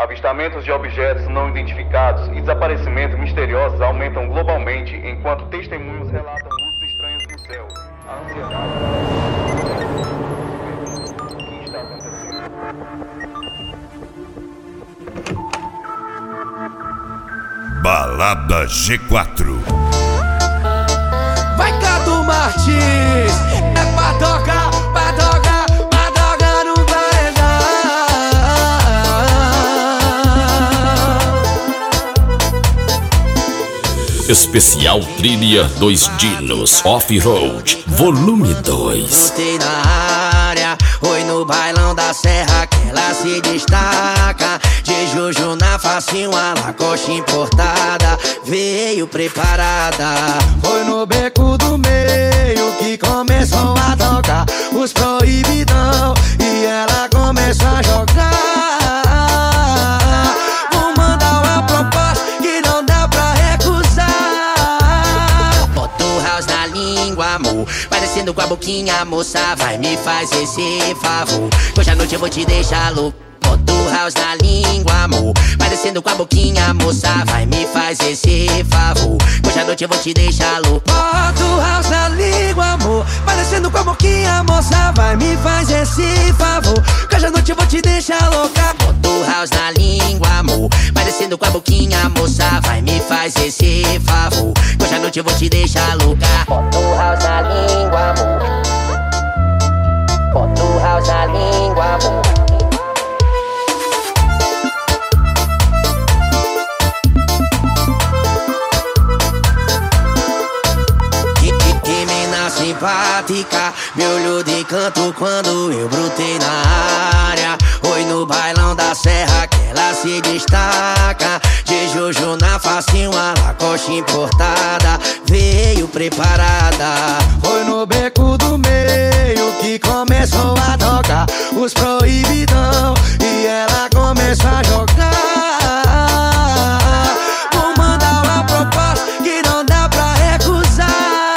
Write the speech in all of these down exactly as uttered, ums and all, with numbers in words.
Avistamentos de objetos não identificados e desaparecimentos misteriosos aumentam globalmente, enquanto testemunhos relatam luzes estranhas no céu. A ansiedade... O que está acontecendo? Balada G quatro. Vai, Cadu Martins, é pra tocar, pra tocar, pra tocar no paredão. Especial Trilha dois Dinos Off-Road, volume dois. Brotei na área, oi no bailão da serra que ela se destaca. De Juju na facinho, a Lacoste importada, veio preparada. Foi no beco do meio que começou a tocar os proibidão e ela começou a jogar. Vou mandar uma proposta que não dá pra recusar. Bota o house na língua, amor, parecendo com a boquinha, moça, vai me fazer esse favor. Hoje à noite eu vou te deixar louco. Bota o house na língua, amor, parecendo com a boquinha, moça, vai me fazer esse favor. Hoje à noite eu vou te deixar louco. Bota o house na língua, amor, parecendo com a boquinha, moça, vai me fazer esse favor. Hoje à noite eu vou te deixar louca. Bota o house na língua, amor, parecendo com a boquinha, moça, vai me fazer esse favor. Hoje à noite eu vou te deixar louca. Bota o house na língua, amor, bota o house na língua, amor. Simpática, me olhou de canto quando eu brotei na área. Oi no bailão da serra que ela se destaca. De Juju na facinho, a Lacoste importada, veio preparada. Foi no beco do meio que começou a tocar os proibidão e ela começou a jogar. Vou mandar uma proposta que não dá pra recusar.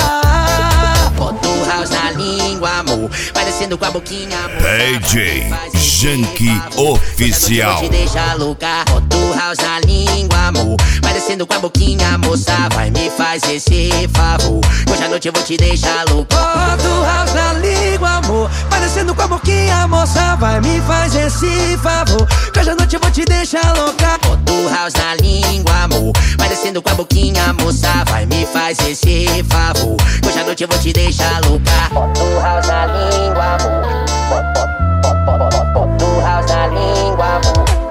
Amor, parecendo com a boquinha, D J Janky Oficial. Vou te deixar louca. Bota o house na língua, amor, parecendo com a boquinha, moça, vai me fazer esse favor. Hoje à noite eu vou te deixar louca. Bota o house na língua, amor, parecendo com a boquinha, moça, vai me fazer esse favor. Hoje à noite eu vou te deixar louca. Bota o house na língua, amor, parecendo com a boquinha, moça, vai me fazer esse favor. Hoje à noite eu vou te deixar louca. Bota o house na língua, amor, bota o house na língua, amor.